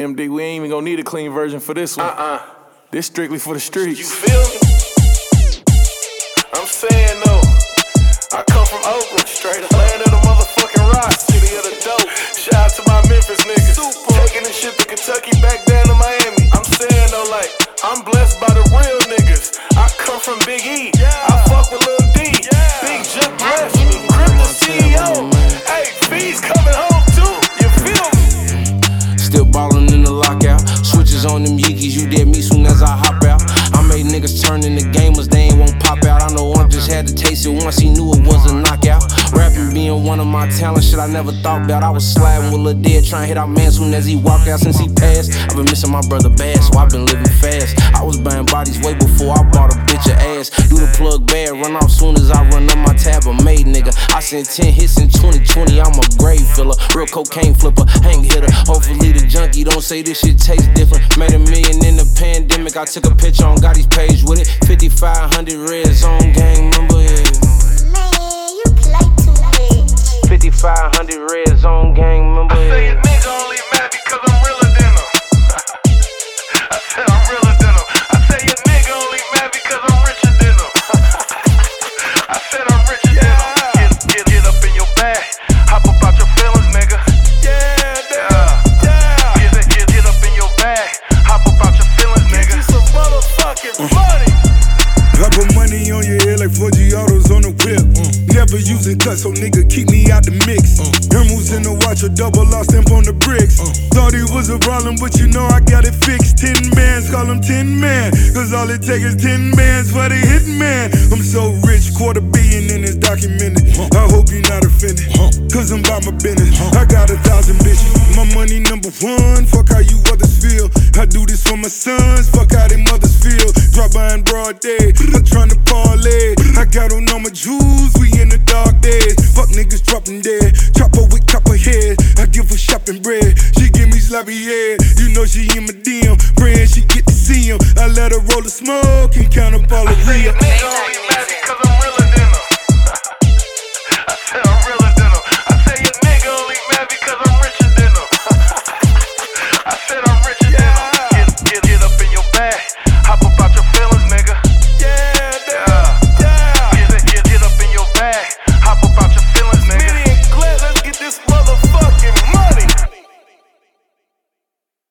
MD, we ain't even gonna need a clean version for this one. This strictly for the streets. You feel me? I'm saying though, I come from Oakland, straight up land of the motherfucking rock, city of the dope. Shout out to my Memphis niggas, taking this shit to Kentucky, back down to Miami. I'm saying though, like, I'm blessed by the real niggas. I come from Big E, I fuck with Lil D. Big Jip bless me, Crip the CEO. Hey, V's coming home too, you feel me? Still ballin' in the lockout. Switches on them Yeekys, you dead me soon as I hop out. I made niggas turn into gamers, they ain't won't pop out. I know one just had to taste it once, he knew it was a knockout. Rapping being one of my talents, shit I never thought about. I was sliding with Lil Dead, trying to hit our man soon as he walked out since he passed. I've been missing my brother bad, so I've been living fast. I was buying bodies way before I bought a bitch of ass. Do the plug bad, run off soon as I run up my tab, a made nigga. I sent 10 hits in 2020, I'm a grave filler. Real cocaine flipper, hang hitter. Hopefully the junkie don't say this shit tastes different. Made $1 million in the pandemic, I took a picture on Gotti's page with it. 5500 red zone gang member, yeah. Man, you play too much. 5500 red zone gang member, I say yeah. a nigga only mad because I'm realer than him. I said I'm realer than him. I say a nigga only mad because I'm richer than him. I said I'm richer than him. Get up in your bag, hop up out your feelings, nigga. Get up in your bag, hop up out your feelings, nigga. Get you some motherfucking money. I put money on your head like 4G autos on the whip. Never using cuts, so nigga keep me out the mix. Emeralds in the watch, a double lost stamp on the bricks. Thought it was a problem, but you know I got it fixed. 10 bands, call them 10 man. Cause all it takes is 10 bands for the hit man. I'm so rich, $250 million is documented. I hope you're not offended, cause I'm about my business. I got 1,000 bitches, my money number one. Fuck how you others feel. I do this for my sons, fuck how they mothers feel. Drop by in broad day, I'm tryna parlay. I got on all my jewels, we in the dark days. Fuck niggas dropping dead, chopper with copper head. I give her shopping bread, she give me sloppy head. You know she in my DM, praying she get to see him. I let her roll the smoke and count up all the real. Nigga only mad because